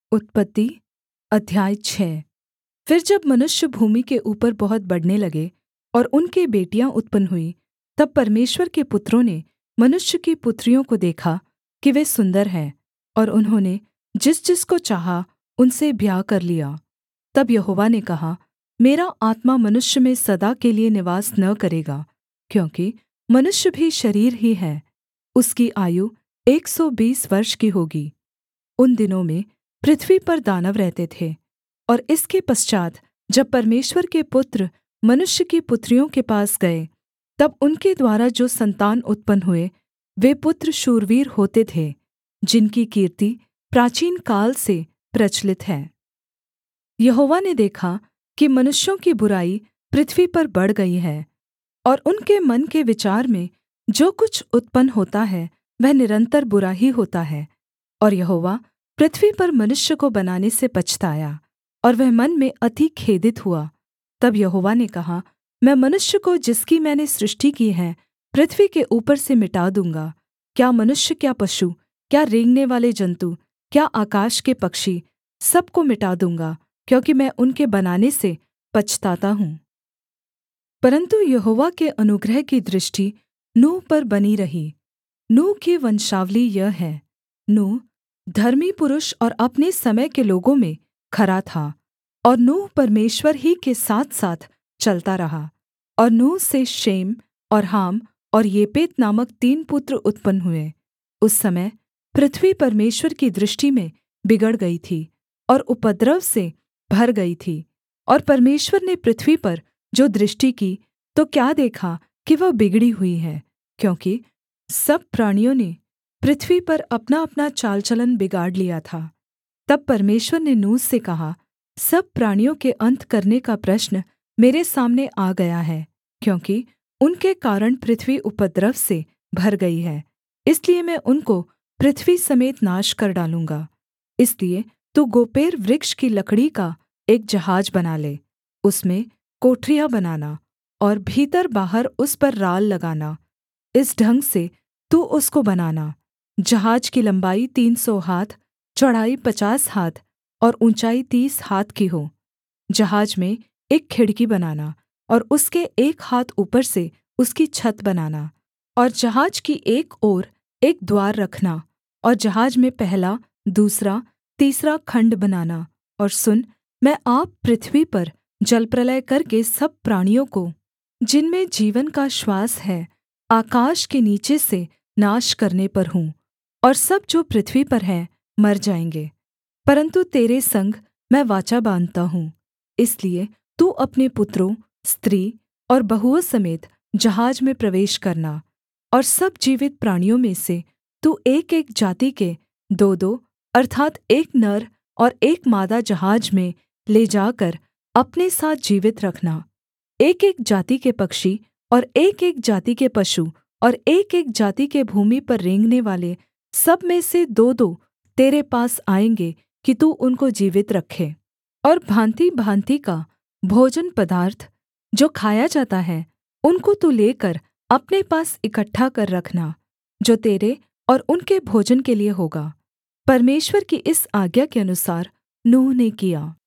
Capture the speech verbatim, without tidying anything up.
उत्पत्ति अध्याय छः। फिर जब मनुष्य भूमि के ऊपर बहुत बढ़ने लगे और उनके बेटियाँ उत्पन्न हुईं, तब परमेश्वर के पुत्रों ने मनुष्य की पुत्रियों को देखा कि वे सुन्दर हैं, और उन्होंने जिसजिसको चाहा उनसे ब्याह कर लिया। तब यहोवा ने कहा, मेरा आत्मा मनुष्य में सदा के लिये निवास न करेगा, क्योंकि मनुष्य भी शरीर ही है। उसकी आयु एक सौ बीस वर्ष की होगी। उन दिनों में पृथ्वी पर दानव रहते थे। और इसके पश्चात् जब परमेश्वर के पुत्र मनुष्य की पुत्रियों के पास गए, तब उनके द्वारा जो सन्तान उत्पन्न हुए, वे पुत्र शूरवीर होते थे, जिनकी कीर्ति प्राचीनकाल से प्रचलित है। यहोवा ने देखा कि मनुष्यों की बुराई पृथ्वी पर बढ़ गई है, और उनके मन के विचार में जो कुछ उत्पन्न होता है वह निरन्तर बुरा ही होता है। और यहोवा पृथ्वी पर मनुष्य को बनाने से पछताया, और वह मन में अति खेदित हुआ। तब यहोवा ने कहा, मैं मनुष्य को जिसकी मैंने सृष्टि की है पृथ्वी के ऊपर से मिटा दूँगा, क्या मनुष्य, क्या पशु, क्या रेंगने वाले जन्तु, क्या आकाश के पक्षी, सब को मिटा दूँगा, क्योंकि मैं उनके बनाने से पछताता हूँ। परन्तु यहोवा के अनुग्रह की दृष्टि नूह पर बनी रही। नूह की वंशावली यह है। नूह धर्मी पुरुष और अपने समय के लोगों में खरा था, और नूह परमेश्वर ही के साथसाथ चलता रहा। और नूह से शेम और हाम और येपेत नामक तीन पुत्र उत्पन्न हुए। उस समय पृथ्वी परमेश्वर की दृष्टि में बिगड़ गई थी और उपद्रव से भर गई थी। और परमेश्वर ने पृथ्वी पर जो दृष्टि की, तो क्या देखा कि वह बिगड़ी हुई है, क्योंकि सब प्राणियों ने पृथ्वी पर अपनाअपना चाल चलन बिगाड़ लिया था। तब परमेश्वर ने नूह से कहा, सब प्राणियों के अन्त करने का प्रश्न मेरे सामने आ गया है, क्योंकि उनके कारण पृथ्वी उपद्रव से भर गई है। इसलिए मैं उनको पृथ्वी समेत नाश कर डालूँगा। इसलिए तू गोपेर वृक्ष की लकड़ी का एक जहाज बना ले, उसमें कोठरियाँ बनाना और भीतर बाहर उस पर राल लगाना। इस ढंग से तू उसको बनाना, जहाज की लम्बाई तीन सौ हाथ, चौड़ाई पचास हाथ और ऊँचाई तीस हाथ की हो। जहाज में एक खिड़की बनाना, और उसके एक हाथ ऊपर से उसकी छत बनाना। और जहाज की एक ओर एक द्वार रखना, और जहाज में पहला, दूसरा, तीसरा खण्ड बनाना। और सुन, मैं आप पृथ्वी पर जलप्रलय करके सब प्राणियों को, जिनमें जीवन का श्वास है, आकाश के नीचे से नाश करने पर हूँ, और सब जो पृथ्वी पर हैं मर जाएँगे। परन्तु तेरे संग मैं वाचा बाँधता हूँ, इसलिए तू अपने पुत्रों, स्त्री और बहुओं समेत जहाज में प्रवेश करना। और सब जीवित प्राणियों में से तू एकएक जाति के दो-दो, अर्थात् एक नर और एक मादा जहाज में ले जाकर अपने साथ जीवित रखना। एकएक जाति के पक्षी और एकएक जाति के पशु और एकएक जाति के भूमि पर रेंगने वाले सब में से दो-दो तेरे पास आएँगे कि तू उनको जीवित रखे। और भाँति-भाँति का भोजन पदार्थ जो खाया जाता है, उनको तू लेकर अपने पास इकट्ठा कर रखना, जो तेरे और उनके भोजन के लिये होगा। परमेश्वर की इस आज्ञा के अनुसार नूह ने किया।